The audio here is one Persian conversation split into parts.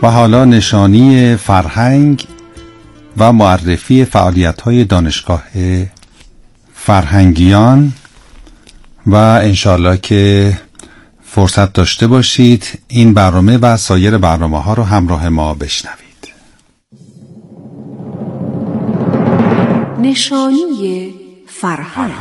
و حالا نشانی فرهنگ و معرفی فعالیت‌های دانشگاه فرهنگیان و انشالله که فرصت داشته باشید این برنامه و سایر برنامه‌ها رو همراه ما بشنوید. نشانی فرهنگ.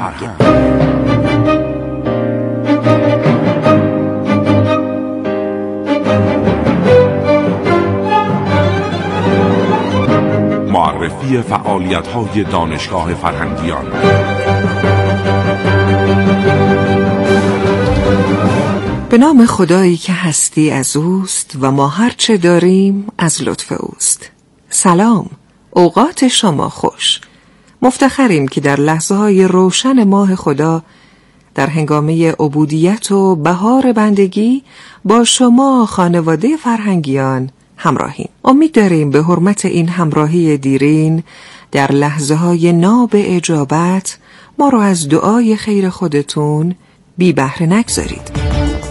معرفی فعالیت‌های دانشگاه فرهنگیان. به نام خدایی که هستی از اوست و ما هرچه داریم از لطف اوست. سلام، اوقات شما خوش. مفتخریم که در لحظه‌های روشن ماه خدا در هنگامه عبودیت و بهار بندگی با شما خانواده فرهنگیان همراهیم. امید داریم به حرمت این همراهی دیرین در لحظه‌های ناب اجابت ما رو از دعای خیر خودتون بی بهره نگذارید.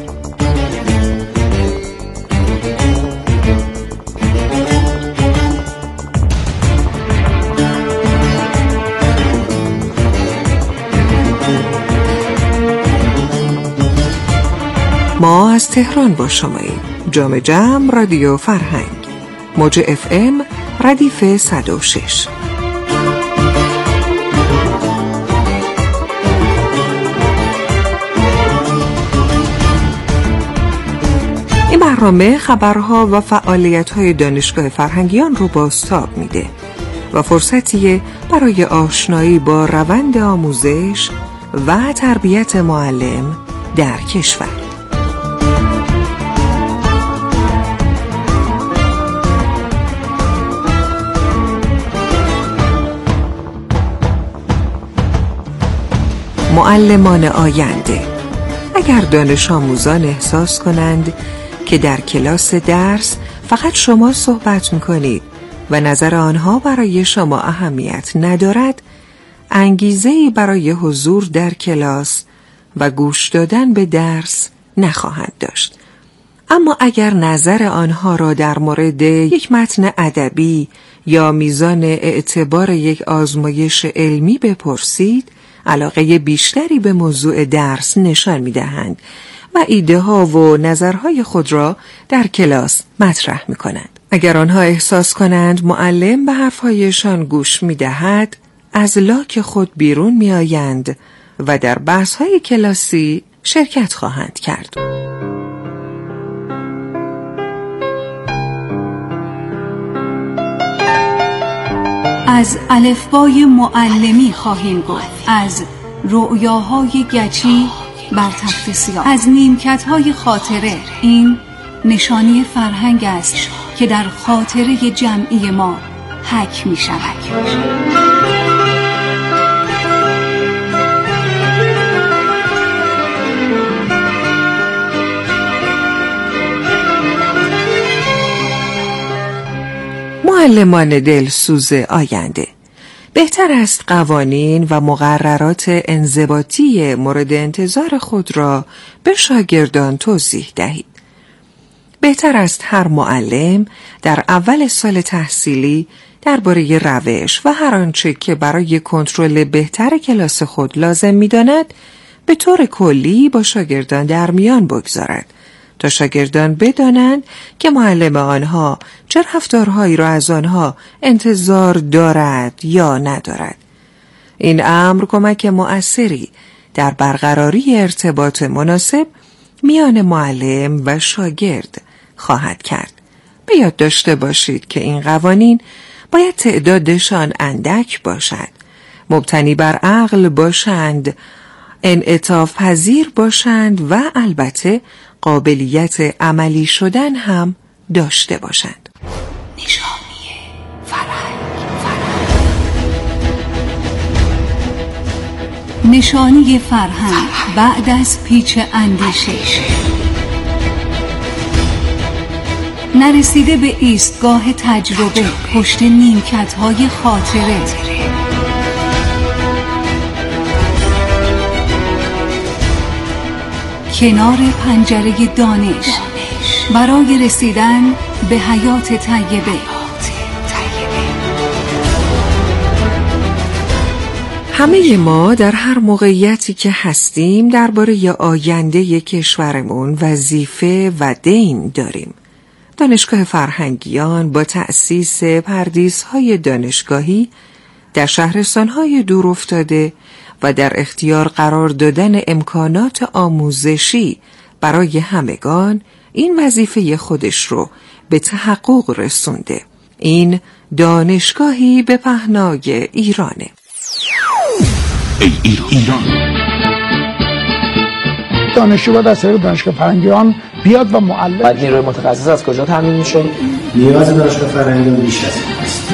ما از تهران با شماییم. جام جم رادیو فرهنگ، موج FM ردیف 106. این برنامه خبرها و فعالیت‌های دانشگاه فرهنگیان رو بازتاب میده و فرصتیه برای آشنایی با روند آموزش و تربیت معلم در کشور. معلمان آینده. اگر دانش آموزان احساس کنند که در کلاس درس فقط شما صحبت میکنید و نظر آنها برای شما اهمیت ندارد، انگیزه‌ای برای حضور در کلاس و گوش دادن به درس نخواهند داشت. اما اگر نظر آنها را در مورد یک متن ادبی یا میزان اعتبار یک آزمایش علمی بپرسید، علاقه بیشتری به موضوع درس نشان می‌دهند و ایده ها و نظرهای خود را در کلاس مطرح می‌کنند. اگر آنها احساس کنند معلم به حرفهایشان گوش می‌دهد، از لاک خود بیرون می‌آیند و در بحث‌های کلاسی شرکت خواهند کرد. از الفبای معلمی خواهیم گفت، از رؤیاهای گچی بر تخت سیاه، از نیمکت‌های خاطره. این نشانی فرهنگ است که در خاطره جمعی ما حک می شود. معلمان دلسوز آینده. بهتر است قوانین و مقررات انضباطی مورد انتظار خود را به شاگردان توضیح دهید. بهتر است هر معلم در اول سال تحصیلی درباره روش و هر آنچه که برای کنترل بهتر کلاس خود لازم می‌داند به طور کلی با شاگردان در میان بگذارد تا شاگردان بدانند که معلم آنها چه رفتارهایی را از آنها انتظار دارد یا ندارد. این امر کمک مؤثری در برقراری ارتباط مناسب میان معلم و شاگرد خواهد کرد. به یاد داشته باشید که این قوانین باید تعدادشان اندک باشد، مبتنی بر عقل باشند، انعطاف پذیر باشند و البته قابلیت عملی شدن هم داشته باشند. نشانی فرهنگ. نشانی فرهنگ بعد از پیچ اندیشه، نرسیده به ایستگاه تجربه پشت نیمکت‌های خاطره، کنار پنجره دانش برای رسیدن به حیات طیبه. همه ما در هر موقعیتی که هستیم درباره آینده کشورمون وظیفه و دین داریم. دانشگاه فرهنگیان با تأسیس پردیس‌های دانشگاهی در شهرستان‌های دور افتاده و در اختیار قرار دادن امکانات آموزشی برای همگان این وظیفه خودش رو به تحقق رسونده. این دانشگاهی به پهنای ایرانه. ای ایران، دانشجو باید از طریق دانشگاه فرهنگیان بیاد و معلم. بعد نیروی متخصص از کجا تامین میشه؟ نیاز دانشگاه فرهنگیان بیش از این است.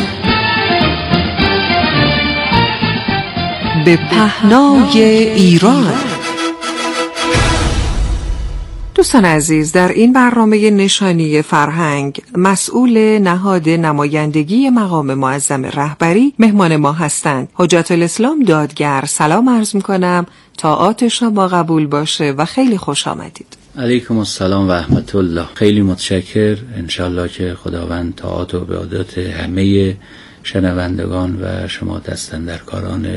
به پهنای ایران. دوستان عزیز، در این برنامه نشانی فرهنگ مسئول نهاد نمایندگی مقام معظم رهبری مهمان ما هستند. حجت الاسلام دادگر. سلام عرض میکنم، طاعات شما قبول باشه و خیلی خوش آمدید. علیکم السلام و رحمت الله. خیلی متشکر. انشالله که خداوند طاعات و عبادات همه شنوندگان و شما دستاندرکاران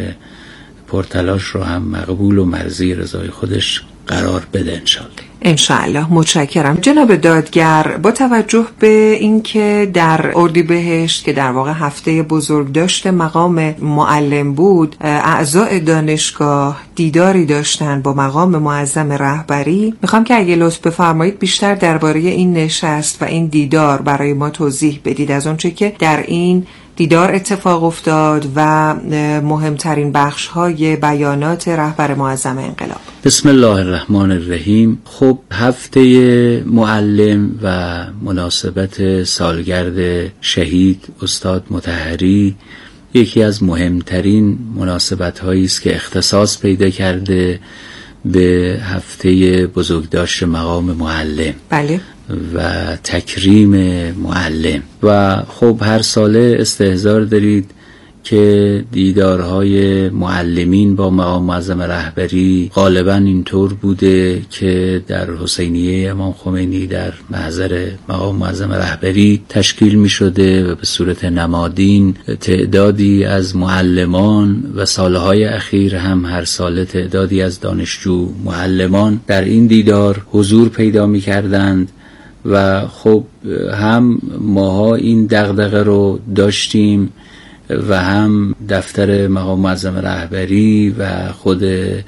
پرتلاش رو هم مقبول و مرضی رضای خودش قرار بده انشاءالله. متشکرم جناب دادگر. با توجه به اینکه در اردیبهشت که در واقع هفته بزرگداشت مقام معلم بود، اعضای دانشگاه دیداری داشتن با مقام معظم رهبری، میخوام که اگه لطف بفرمایید بیشتر درباره این نشست و این دیدار برای ما توضیح بدید، از اونچه که در این دیدار اتفاق افتاد و مهمترین بخش‌های بیانات رهبر معظم انقلاب. بسم الله الرحمن الرحیم. خب هفته معلم و مناسبت سالگرد شهید استاد مطهری یکی از مهمترین مناسبت‌هایی است که اختصاص پیدا کرده به هفته بزرگداشت مقام معلم. بله. و تکریم معلم. و خب هر ساله استحضار دارید که دیدارهای معلمین با مقام معظم رهبری غالبا اینطور بوده که در حسینیه امام خمینی در محضر مقام معظم رهبری تشکیل می شده و به صورت نمادین تعدادی از معلمان و سالهای اخیر هم هر ساله تعدادی از دانشجو معلمان در این دیدار حضور پیدا می کردند. و خب هم ماها این دغدغه رو داشتیم و هم دفتر مقام معظم رهبری و خود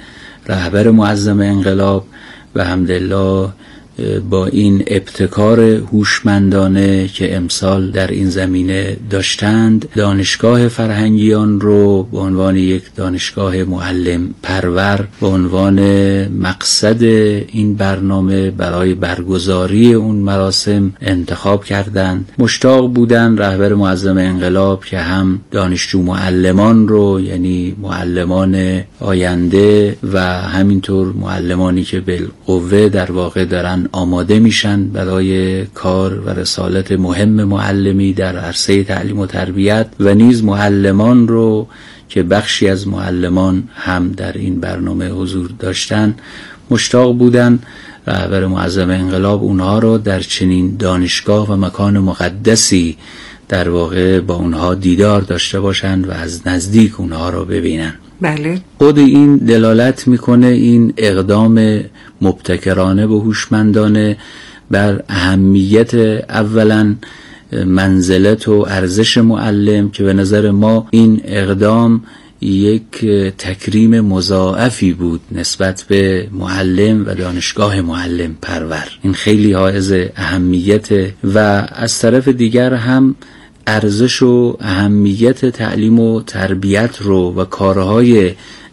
رهبر معظم انقلاب و حمدالله با این ابتکار هوشمندانه که امسال در این زمینه داشتند، دانشگاه فرهنگیان رو به عنوان یک دانشگاه معلم پرور به عنوان مقصد این برنامه برای برگزاری اون مراسم انتخاب کردند. مشتاق بودن رهبر معظم انقلاب که هم دانشجو معلمان رو، یعنی معلمان آینده و همینطور معلمانی که بالقوه در واقع دارن آماده میشن برای کار و رسالت مهم معلمی در عرصه تعلیم و تربیت و نیز معلمان رو که بخشی از معلمان هم در این برنامه حضور داشتن، مشتاق بودن رهبر معظم انقلاب اونها رو در چنین دانشگاه و مکان مقدسی در واقع با اونها دیدار داشته باشند و از نزدیک اونها رو ببینن. بله. خود این دلالت میکنه، این اقدام مبتکرانه و هوشمندانه، بر اهمیت اولا منزلت و ارزش معلم که به نظر ما این اقدام یک تکریم مضاعفی بود نسبت به معلم و دانشگاه معلم پرور. این خیلی حائز اهمیت و از طرف دیگر هم ارزش و اهمیت تعلیم و تربیت رو و کارهای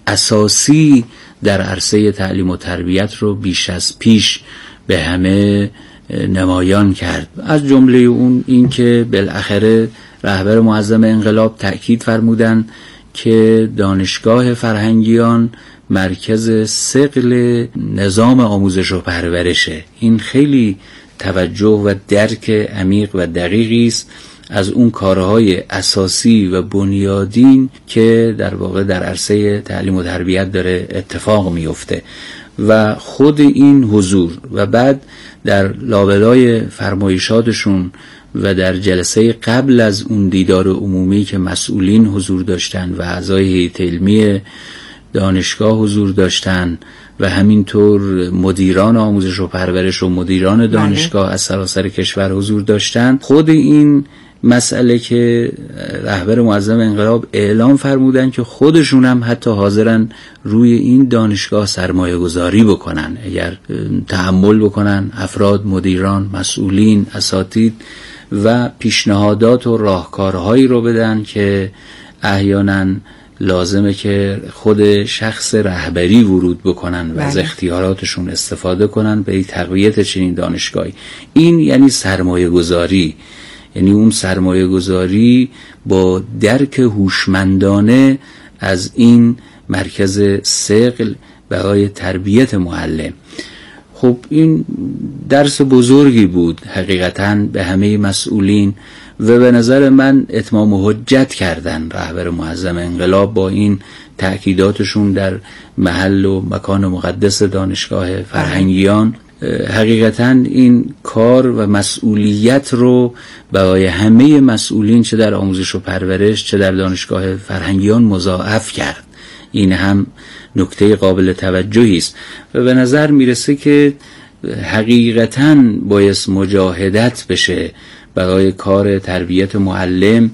اساسی در عرصه تعلیم و تربیت رو بیش از پیش به همه نمایان کرد. از جمله اون این که بالاخره رهبر معظم انقلاب تأکید فرمودن که دانشگاه فرهنگیان مرکز ثقل نظام آموزش و پرورشه. این خیلی توجه و درک عمیق و دقیقی است از اون کارهای اساسی و بنیادین که در واقع در عرصه تعلیم و تربیت داره اتفاق میفته و خود این حضور و بعد در لابلای فرمایشاتشون و در جلسه قبل از اون دیدار عمومی که مسئولین حضور داشتن و اعضای هیئت علمی دانشگاه حضور داشتن و همینطور مدیران آموزش و پرورش و مدیران دانشگاه از سراسر کشور حضور داشتن، خود این مسئله که رهبر معظم انقلاب اعلام فرمودن که خودشون هم حتی حاضرن روی این دانشگاه سرمایه گذاری بکنن، اگر تحمل بکنن افراد، مدیران، مسئولین، اساتید و پیشنهادات و راهکارهایی رو بدن که احیانا لازمه که خود شخص رهبری ورود بکنن و از اختیاراتشون استفاده کنن به تقویت چنین دانشگاهی. این یعنی سرمایه گذاری، یعنی اون سرمایه گذاری با درک هوشمندانه از این مرکز ثقل برای تربیت معلم. خب این درس بزرگی بود حقیقتاً به همه مسئولین و به نظر من اتمام حجت کردن رهبر معظم انقلاب با این تأکیداتشون در محل و مکان مقدس دانشگاه فرهنگیان. حقیقتاً این کار و مسئولیت رو برای همه مسئولین چه در آموزش و پرورش چه در دانشگاه فرهنگیان مضاعف کرد. این هم نکته قابل توجهی است و به نظر میرسه که حقیقتاً باید مجاهدت بشه برای کار تربیت معلم،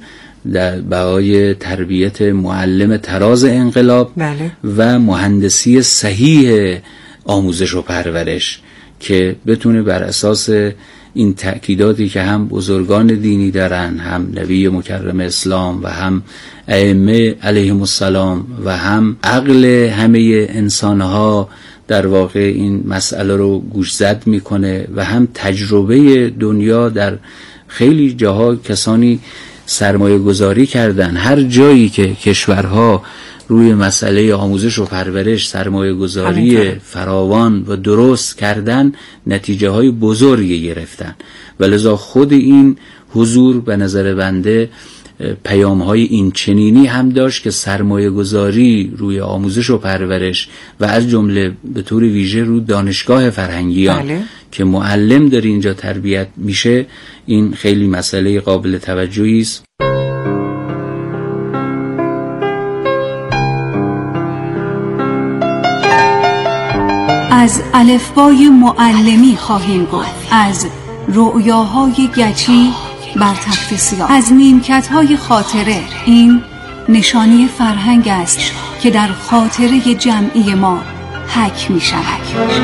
برای تربیت معلم طراز انقلاب و مهندسی صحیح آموزش و پرورش که بتونه بر اساس این تأکیداتی که هم بزرگان دینی دارن، هم نبی مکرم اسلام و هم ائمه علیهم السلام و هم عقل همه انسانها در واقع این مسئله رو گوشزد میکنه و هم تجربه دنیا در خیلی جاها کسانی سرمایه گذاری کردن. هر جایی که کشورها روی مسئله آموزش و پرورش سرمایه گذاری فراوان و درست کردن، نتیجه های بزرگی گرفتن و لذا خود این حضور به نظر بنده پیام های این چنینی هم داشت که سرمایه گذاری روی آموزش و پرورش و از جمله به طور ویژه روی دانشگاه فرهنگیان که معلم داره اینجا تربیت میشه، این خیلی مسئله قابل توجهی است. از الفبای معلمی خواهیم گفت، از رؤیاهای گچی بر تخت سیاه، از نیمکت‌های خاطره. این نشانی فرهنگ است که در خاطره جمعی ما حک می‌شود.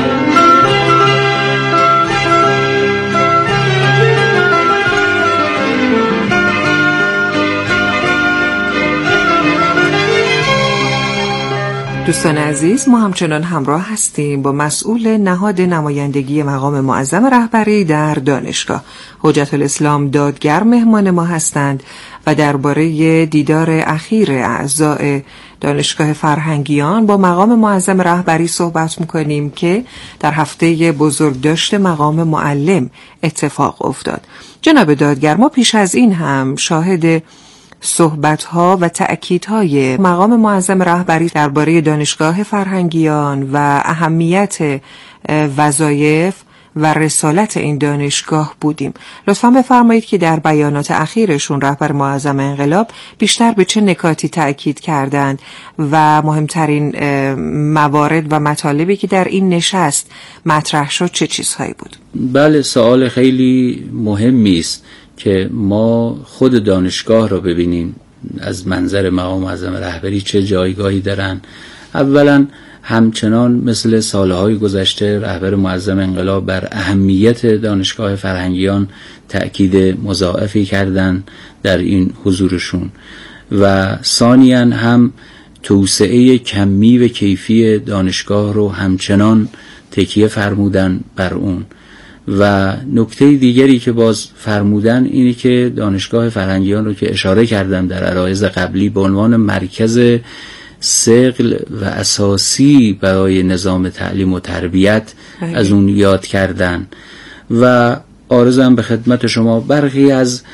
دوستان عزیز، ما همچنان همراه هستیم با مسئول نهاد نمایندگی مقام معظم رهبری در دانشگاه. حجت الاسلام دادگر مهمان ما هستند و درباره دیدار اخیر اعضای دانشگاه فرهنگیان با مقام معظم رهبری صحبت می‌کنیم که در هفته بزرگداشت مقام معلم اتفاق افتاد. جناب دادگر، ما پیش از این هم شاهد صحبت‌ها و تأکیدهای مقام معظم رهبری درباره دانشگاه فرهنگیان و اهمیت وظایف و رسالت این دانشگاه بودیم. لطفاً بفرمایید که در بیانات اخیرشون رهبر معظم انقلاب بیشتر به چه نکاتی تأکید کردند و مهمترین موارد و مطالبی که در این نشست مطرح شد چه چیزهایی بود؟ بله، سوال خیلی مهمی است که ما خود دانشگاه را ببینیم از منظر مقام معظم رهبری چه جایگاهی دارن. اولا همچنان مثل سالهای گذشته رهبر معظم انقلاب بر اهمیت دانشگاه فرهنگیان تأکید مضاعفی کردن در این حضورشون و ثانیاً هم توسعه کمی و کیفی دانشگاه رو همچنان تکیه فرمودن بر اون. و نکته دیگری که باز فرمودن اینه که دانشگاه فرهنگیان رو که اشاره کردم در عرایض قبلی به عنوان مرکز ثقل و اساسی برای نظام تعلیم و تربیت از اون یاد کردن و عرضم به خدمت شما برخی از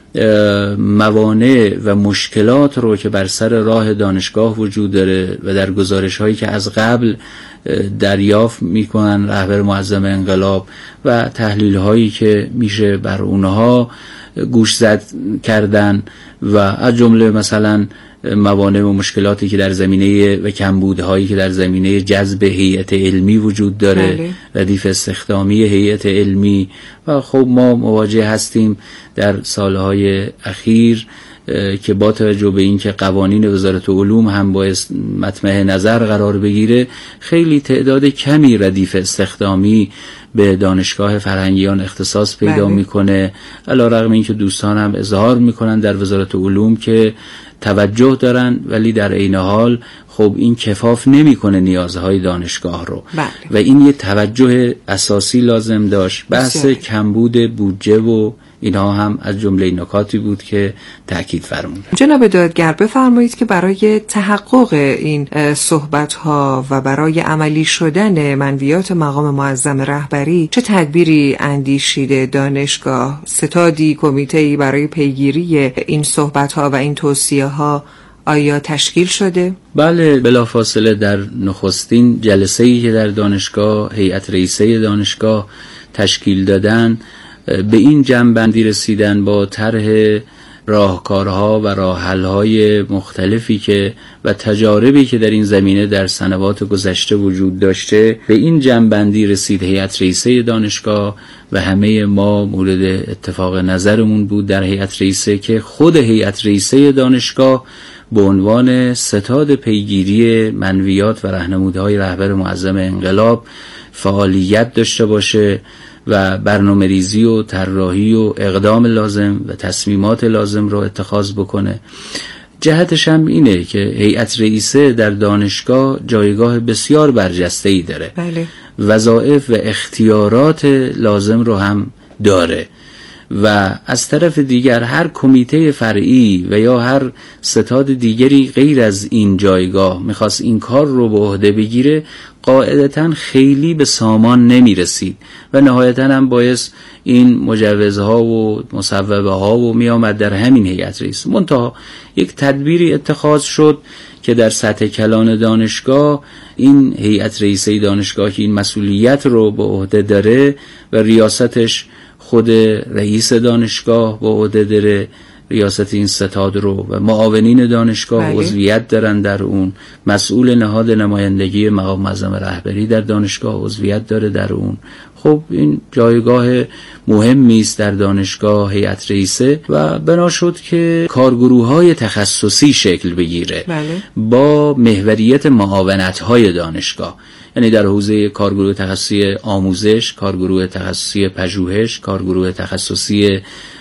موانع و مشکلات رو که بر سر راه دانشگاه وجود داره و در گزارش هایی که از قبل دریافت میکنن رهبر معظم انقلاب و تحلیل هایی که میشه بر اونها گوش زد کردن و از جمله مثلا موانع و مشکلاتی که در زمینه و کمبودهایی که در زمینه جذب هیئت علمی وجود داره، ردیف استخدامی هیئت علمی. و خب ما مواجه هستیم در سالهای اخیر که با توجه به اینکه قوانین وزارت علوم هم باید مطمع نظر قرار بگیره، خیلی تعداد کمی ردیف استخدامی به دانشگاه فرهنگیان اختصاص پیدا میکنه، علیرغم اینکه دوستان هم اظهار میکنن در وزارت علوم که توجه دارن، ولی در عین حال خب این کفاف نمیکنه نیازهای دانشگاه رو. و این یه توجه اساسی لازم داشت. بحث کمبود بودجه و اینها هم از جمله نکاتی بود که تأکید فرمودن. جناب دادگر بفرمایید که برای تحقق این صحبت‌ها و برای عملی شدن منویات مقام معظم رهبری چه تدبیری اندیشیده دانشگاه؟ ستادی، کمیته‌ای برای پیگیری این صحبت‌ها و این توصیه‌ها آیا تشکیل شده؟ بله، بلافاصله در نخستین جلسه‌ای که در دانشگاه هیئت رئیسه دانشگاه تشکیل دادن به این جمع‌بندی رسیدن با طرح راهکارها و راه‌حل‌های مختلفی که و تجاربی که در این زمینه در سنوات گذشته وجود داشته، به این جمع‌بندی رسید هیئت رئیسه دانشگاه و همه ما مورد اتفاق نظرمون بود در هیئت رئیسه که خود هیئت رئیسه دانشگاه به عنوان ستاد پیگیری منویات و راهنمودهای رهبر معظم انقلاب فعالیت داشته باشه و برنامه ریزی و طراحی و اقدام لازم و تصمیمات لازم رو اتخاذ بکنه. جهتش هم اینه که هیئت رئیسه در دانشگاه جایگاه بسیار برجسته‌ای داره. وظایف و اختیارات لازم رو هم داره و از طرف دیگر هر کمیته فرعی و یا هر ستاد دیگری غیر از این جایگاه میخواست این کار رو به عهده بگیره، قاعدتاً خیلی به سامان نمیرسید و نهایتاً هم باعث این مجوزها و مصوبه ها و میامد در همین هیئت رئیس. منتها یک تدبیری اتخاذ شد که در سطح کلان دانشگاه این هیئت رئیسه دانشگاه که این مسئولیت رو به عهده داره و ریاستش خود رئیس دانشگاه با عهده داره، ریاست این ستاد رو و معاونین دانشگاه عضویت دارن در اون، مسئول نهاد نمایندگی مقام معظم رهبری در دانشگاه عضویت داره در اون. خب این جایگاه مهمی است در دانشگاه هیئت رئیسه و بنا شد که کارگروه‌های تخصصی شکل بگیره با محوریت معاونت‌های دانشگاه، یعنی در حوزه کارگروه تخصصی آموزش، کارگروه تخصصی پژوهش، کارگروه تخصصی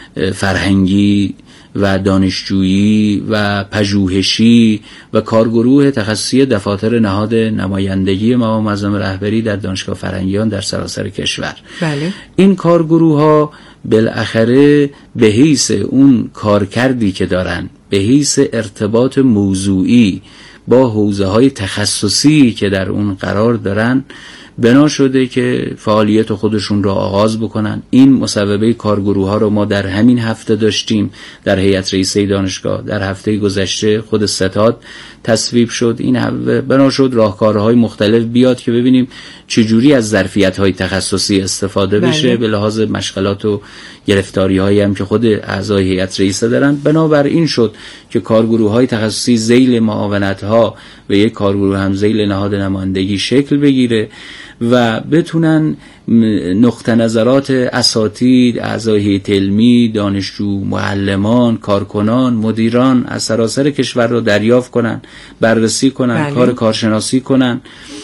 فرهنگی و دانشجویی و پژوهشی و کارگروه تخصصی دفاتر نهاد نمایندگی مقام معظم رهبری در دانشگاه فرهنگیان در سراسر کشور. این کارگروه ها بالاخره به حیث اون کارکردی که دارن، به حیث ارتباط موضوعی با حوزه های تخصصی که در اون قرار دارن، بنا شده که فعالیت خودشون را آغاز بکنن. این مصوبه کارگروه ها رو ما در همین هفته داشتیم در هیئت رئیسه دانشگاه. در هفته گذشته خود ستاد تصویب شد. این بنا شد راهکارهای مختلف بیاد که ببینیم چجوری از ظرفیت‌های تخصصی استفاده بشه به لحاظ مشغلات و گرفتاری‌هایی هم که خود اعضای هیئت رئیسه دارن. بنابراین شد که کارگروه‌های تخصصی ذیل معاونت‌ها و یک کارگروه هم ذیل نهاد نمایندگی شکل بگیره و بتونن نقطه نظرات اساتید، اعضای هیئت علمی، دانشجو، معلمان، کارکنان، مدیران از سراسر کشور رو دریافت کنن، بررسی کنن، کار کارشناسی کنن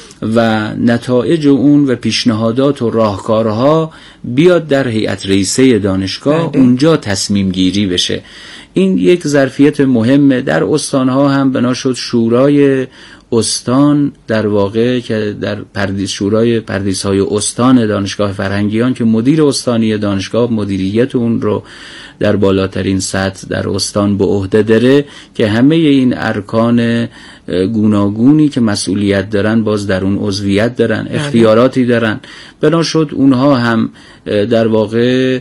و نتایج اون و پیشنهادات و راهکارها بیاد در هیئت رئیسه دانشگاه اونجا تصمیم گیری بشه. این یک ظرفیت مهمه. در استانها هم بنا شد شورای استان، در واقع که در شورای پردیس‌های استان دانشگاه فرهنگیان که مدیر استانی دانشگاه مدیریت اون رو در بالاترین سطح در استان به عهده داره، که همه این ارکان گوناگونی که مسئولیت دارن باز در اون عضویت دارن، اختیاراتی دارن. بنا شد اونها هم در واقع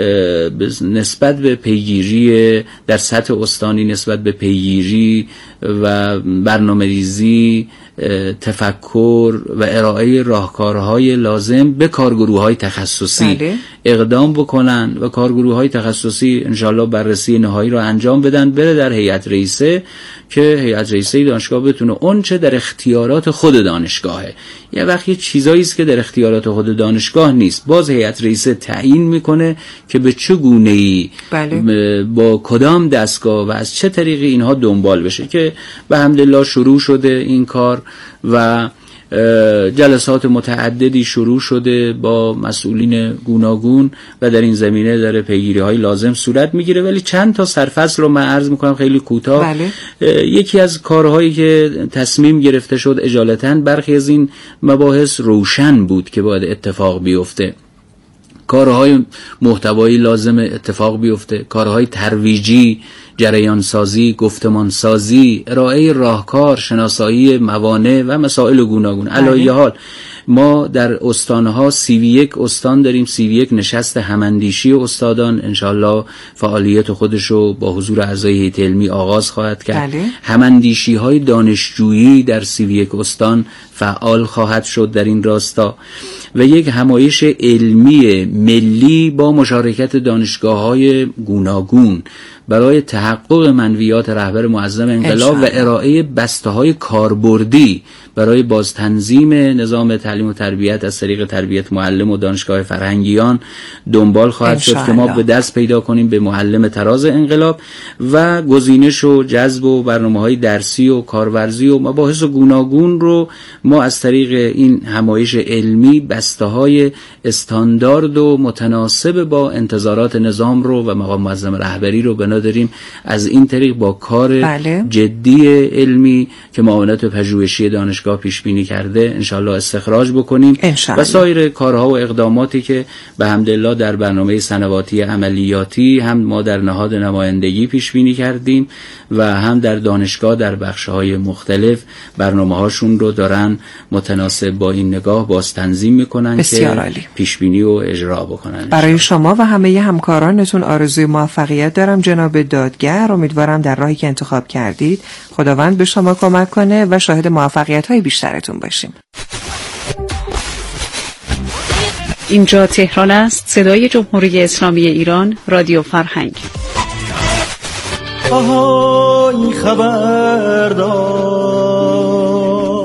نسبت به پیگیری در سطح استانی، نسبت به پیگیری و برنامه‌ریزی تفکر و ارائه راهکارهای لازم به کارگروه‌های تخصصی اقدام بکنن و کارگروه‌های تخصصی انشالله بررسی نهایی رو انجام بدن، بره در هیئت رئیسه که هیئت رئیسه دانشگاه بتونه اون چه در اختیارات خود دانشگاهه، یه وقت یه چیزایی است که در اختیارات خود دانشگاه نیست، باز هیئت رئیسه تعیین میکنه که به چه گونه‌ای با کدام دستگاه و از چه طریقی اینها دنبال بشه، که به حمدالله شروع شده این کار و جلسات متعددی شروع شده با مسئولین گوناگون و در این زمینه داره پیگیری‌های لازم صورت میگیره. ولی چند تا سرفصل رو من عرض میکنم خیلی کوتاه. یکی از کارهایی که تصمیم گرفته شد اجالتاً برخی از این مباحث روشن بود که باید اتفاق بیفته، کارهای محتوایی لازم اتفاق بیفته، کارهای ترویجی، جریانسازی، گفتمانسازی، ارائه راهکار، شناسایی موانع و مسائل گوناگون. علاوه حال ما در استانها 31 استان داریم، 31 نشست هماندیشی استادان انشالله فعالیت خودشو با حضور اعضای هیئت علمی آغاز خواهد کرد. هماندیشی های دانشجویی در 31 استان فعال خواهد شد در این راستا و یک همایش علمی ملی با مشارکت دانشگاه‌های گوناگون برای تحقق منویات رهبر معظم انقلاب و ارائه بسته‌های کاربردی برای بازتنظیم نظام تعلیم و تربیت از طریق تربیت معلم و دانشگاه فرهنگیان دنبال خواهد شد که ما به دست پیدا کنیم به معلم تراز انقلاب و گزینش و جذب و برنامه‌های درسی و کارورزی و مباحث گوناگون رو ما از طریق این همایش علمی بسته‌های استاندارد و متناسب با انتظارات نظام رو و مقام معظم رهبری رو بنا داریم از این طریق با کار جدی علمی که معاونت پژوهشی دانشگاه پیش بینی کرده انشالله استخراج بکنیم و سایر کارها و اقداماتی که به حمدالله در برنامه سنواتی عملیاتی هم ما در نهاد نمایندگی پیش بینی کردیم و هم در دانشگاه در بخش‌های مختلف برنامه‌هاشون رو دارن متناسب با این نگاه باز تنظیم میکنن که پیش بینی و اجرا بکنن. برای شما و همه همکارانتون آرزوی موفقیت دارم جناب دادگر. امیدوارم در راهی که انتخاب کردید خداوند به شما کمک کنه و شاهد موفقیت‌های بیشترتون باشیم. اینجا تهران است، صدای جمهوری اسلامی ایران، رادیو فرهنگ. آهای خبردار.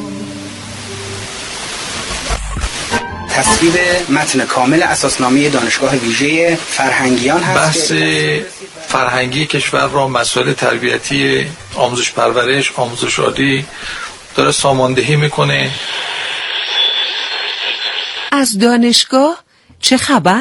تصویب متن کامل اساسنامه دانشگاه ویژه فرهنگیان هست. بحث فرهنگی کشور را مسائل تربیتی، آموزش پرورش، آموزش عالی داره ساماندهی میکنه. از دانشگاه چه خبر؟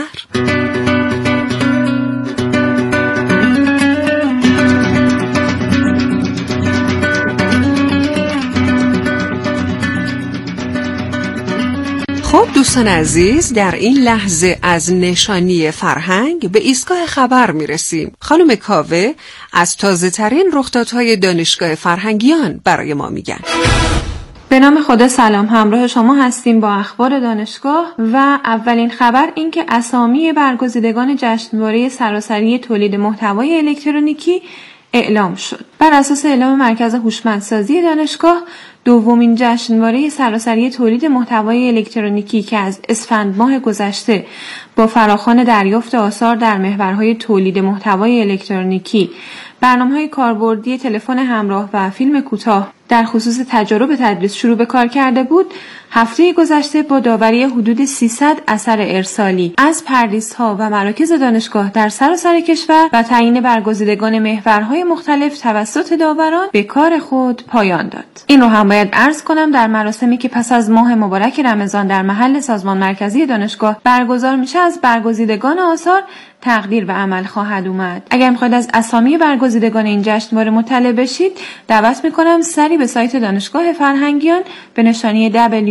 خب دوستان عزیز، در این لحظه از نشانی فرهنگ به ایستگاه خبر میرسیم. خانم کاوه از تازه ترین رخدادهای دانشگاه فرهنگیان برای ما میگن. به نام خدا سلام، همراه شما هستیم با اخبار دانشگاه و اولین خبر این که اسامی برگزیدگان جشنواره سراسری تولید محتوای الکترونیکی اعلام شد. بر اساس اعلام مرکز هوشمندسازی دانشگاه، دومین جشنواره سراسری تولید محتوای الکترونیکی که از اسفند ماه گذشته با فراخوان دریافت آثار در محورهای تولید محتوای الکترونیکی، برنامه‌های کاربردی تلفن همراه و فیلم کوتاه در خصوص تجارب تدریس شروع به کار کرده بود، هفته گذشته با داوری حدود 300 اثر ارسالی از پردیس‌ها و مراکز دانشگاه در سراسر کشور و تعیین برگزیدگان محورهای مختلف توسط داوران به کار خود پایان داد. این رو هم باید عرض کنم در مراسمی که پس از ماه مبارک رمضان در محل سازمان مرکزی دانشگاه برگزار میشه، از برگزیدگان آثار تقدیر به عمل خواهد اومد. اگر میخواید از اسامی برگزیدگان این جشنواره مطلع بشید، دعوت میکنم سری به سایت دانشگاه فرهنگیان به نشانی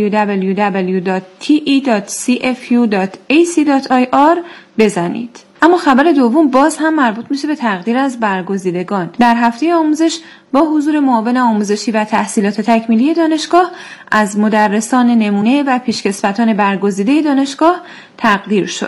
www.te.cfu.ac.ir بزنید. اما خبر دوم باز هم مربوط میشه به تقدیر از برگزیدگان. در هفته آموزش با حضور معاون آموزشی و تحصیلات تکمیلی دانشگاه از مدرسان نمونه و پیشکسوتان برگزیده دانشگاه تقدیر شد.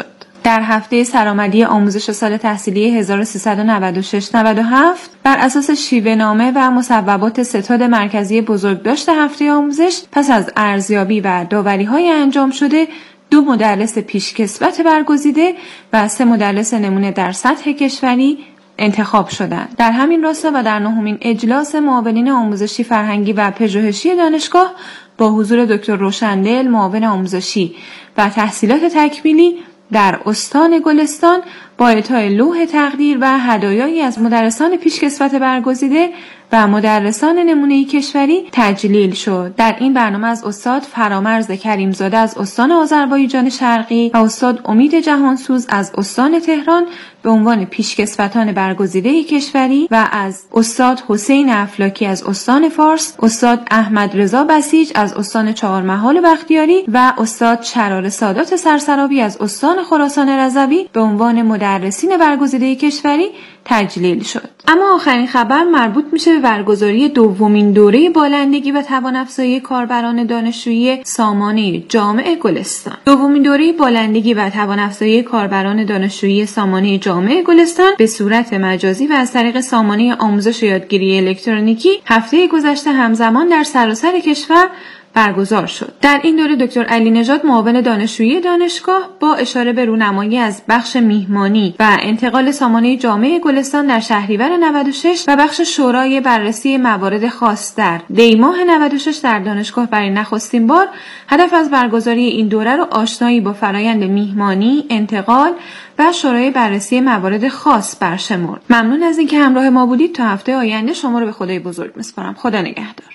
در هفته سرآمدی آموزش سال تحصیلی 1396-97 بر اساس شیوه نامه و مصوبات ستاد مرکزی بزرگداشت هفته آموزش پس از ارزیابی و داوری‌های انجام شده 2 مدرس پیشکسوت برگزیده و 3 مدرس نمونه در سطح کشوری انتخاب شدند. در همین راستا و در 9مین اجلاس معاونین آموزشی فرهنگی و پژوهشی دانشگاه با حضور دکتر روشندل معاون آموزشی و تحصیلات تکمیلی در استان گلستان با اعطای لوح تقدیر و هدایایی از مدرسان پیشکسوت برگزیده و مدرسان نمونه‌ای کشوری تجلیل شد. در این برنامه از استاد فرامرز کریمزاده از استان آذربایجان شرقی و استاد امید جهانسوز از استان تهران به عنوان پیشکسوتان برگزیده کشوری و از استاد حسین افلاکی از استان فارس، استاد احمد رضا بسیج از استان چهارمحال بختیاری و استاد شرار سادات سرسرابی از استان خراسان رضوی به عنوان مدرسین برگزیده کشوری تجلیل شد. اما آخرین خبر مربوط میشه به برگزاری 2مین دوره بالندگی و توان افزایی کاربران دانشجویی سامانه جامع گلستان. 2مین دوره بالندگی و توان افزایی کاربران دانشجویی سامانه جامع گلستان به صورت مجازی و از طریق سامانه آموزش و یادگیری الکترونیکی هفته گذشته همزمان در سراسر کشور برگزار شد. در این دوره دکتر علی نژاد معاون دانشجویی دانشگاه با اشاره به رونمایی از بخش میهمانی و انتقال سامانه جامع گلستان در شهریور 96 و بخش شورای بررسی موارد خاص در دیماه 96 در دانشگاه برای نخستین بار هدف از برگزاری این دوره رو آشنایی با فرایند میهمانی، انتقال و شورای بررسی موارد خاص برشمرد. ممنون از اینکه همراه ما بودید. تا هفته آینده شما رو به خدای بزرگ میسپارم. خدا نگهدار.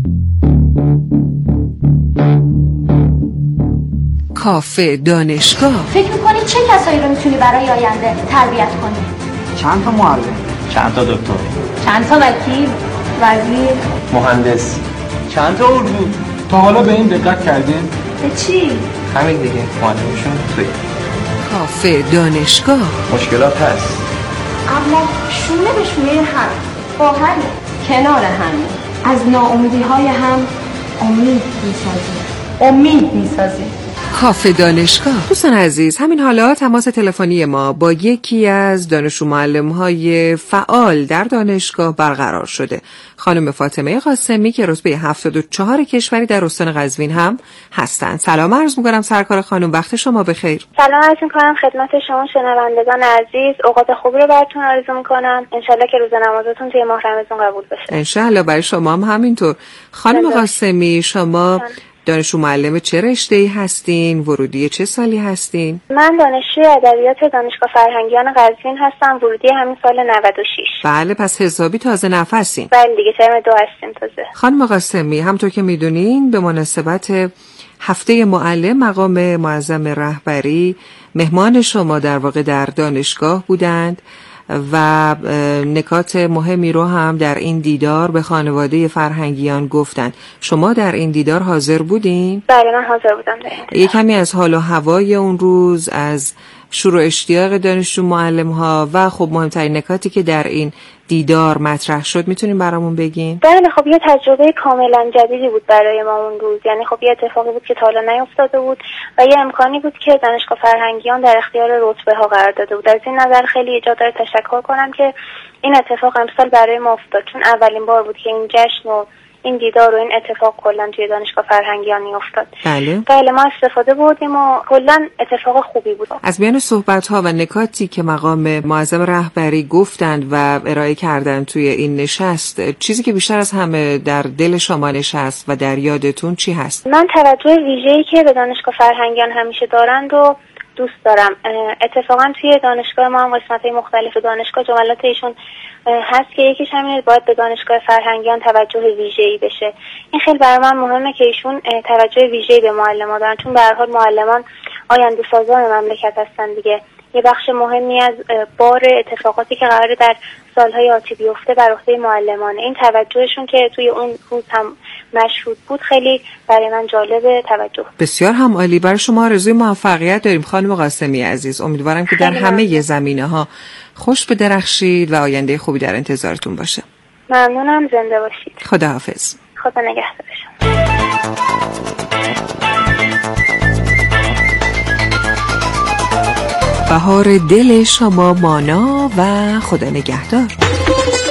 کافه دانشگاه. فکر می‌کنی چه کسایی رو میتونی برای آینده تربیت کنی؟ چند تا معلم، چند تا دکتر، چند تا وکیل، وزیر، مهندس، چند تا اردو. تا حالا به این دقت کردین؟ به چی؟ همین دیگه، معلمشون توی کافه دانشگاه. مشکلات هست اما شونه به شونه هم، با هم، کنار هم، از ناامیدی‌های هم امید می‌سازیم. کافه دانشگاه. دوستان عزیز، همین حالا تماس تلفنی ما با یکی از دانشجو معلم‌های فعال در دانشگاه برقرار شده. خانم فاطمه قاسمی که رتبه 74 کشوری در استان قزوین هم هستند. سلام عرض می‌کنم سرکار خانم، وقت شما بخیر. سلام عرض می‌کنم خدمت شما شنوندگان عزیز. اوقات خوبی رو براتون آرزو می‌کنم. انشالله که روز نمازتون توی ماه رمضان قبول بشه. انشالله برای شما هم همینطور. خانم قاسمی، شما دانشجو معلم چه رشته‌ای هستین؟ ورودی چه سالی هستین؟ من دانشجوی ادبیات دانشگاه فرهنگیان قزوین هستم. ورودی همین سال 96. بله، پس حسابی تازه نفسین. بله دیگه، ترم 2 هستیم تازه. خانم قاسمی، همونطور که میدونین به مناسبت هفته معلم مقام معظم رهبری مهمان شما در واقع در دانشگاه بودند و نکات مهمی رو هم در این دیدار به خانواده فرهنگیان گفتند. شما در این دیدار حاضر بودین؟ بله، من حاضر بودم. یک کمی از حال و هوای اون روز، از شور و اشتیاق دانشجو معلم ها و خب مهمترین نکاتی که در این دیدار مطرح شد میتونین برامون بگین؟ بله، خب یه تجربه کاملا جدیدی بود برای ما اون روز. یعنی خب یه اتفاقی بود که تا حالا نیفتاده بود و یه امکانی بود که دانشگاه فرهنگیان در اختیار رتبه ها قرار داده بود. از این نظر خیلی ایجاد داره تشکر کنم که این اتفاق امسال برای ما افتاد، چون اولین بار بود که این جشن و این دیدار و این اتفاق کلا توی دانشگاه فرهنگیان افتاد. بله ما استفاده بردیم و کلا اتفاق خوبی بود. از میان صحبت‌ها و نکاتی که مقام معظم رهبری گفتند و ارائه کردند توی این نشست، چیزی که بیشتر از همه در دل شما نشست و در یادتون چی هست؟ من توجه ویژه‌ای که به دانشگاه فرهنگیان همیشه دارند و دوست دارم. اتفاقا توی دانشگاه ما هم قسمت‌های مختلف دانشگاه جملات ایشون هست که یکیش همینه باید به دانشگاه فرهنگیان توجه ویژه‌ای بشه. این خیلی برای من مهمه که ایشون توجه ویژه‌ای به معلمان دارن، چون به هر حال معلمان آینده سازان مملکت هستن دیگه. یه بخش مهمی از بار اتفاقاتی که قراره در سالهای آتی بیفته بر عهده معلمانه. این توجهشون که توی اون روز هم مشهود بود خیلی برای من جالب توجه. بسیار هم عالی. برای شما آرزوی موفقیت داریم خانم قاسمی عزیز. امیدوارم که در همه زمینه‌ها خوش بدرخشید و آینده خوبی در انتظارتون باشه. ممنونم، زنده باشید. خداحافظ. خدا نگهدار شما. بهار دل شما مانا و خدا نگهدار.